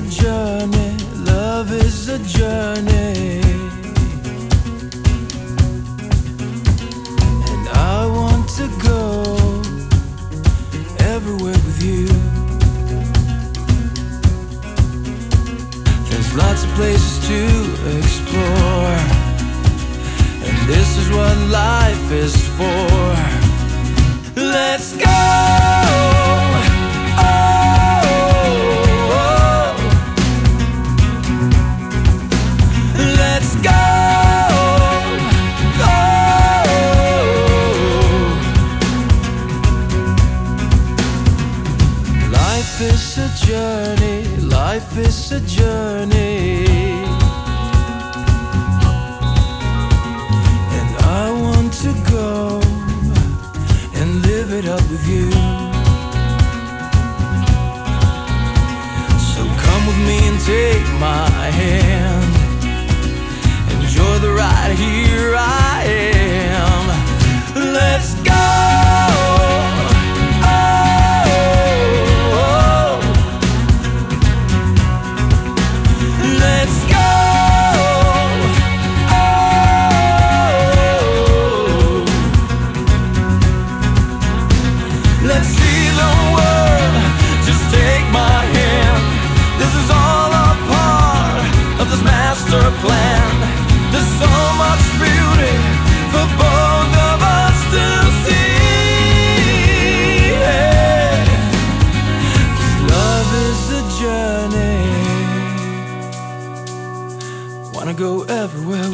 journey, love is a journey, and I want to go everywhere with you. There's lots of places to explore, and this is what life is for. Let's go! Life is a journey, life is a journey, and I want to go and live it up with you. So come with me and take my hand, enjoy the ride, here I am. Let's go! Let's see the world, just take my hand. This is all a part of this master plan. There's so much beauty for both of us to see. Yeah. 'Cause love is a journey, wanna go everywhere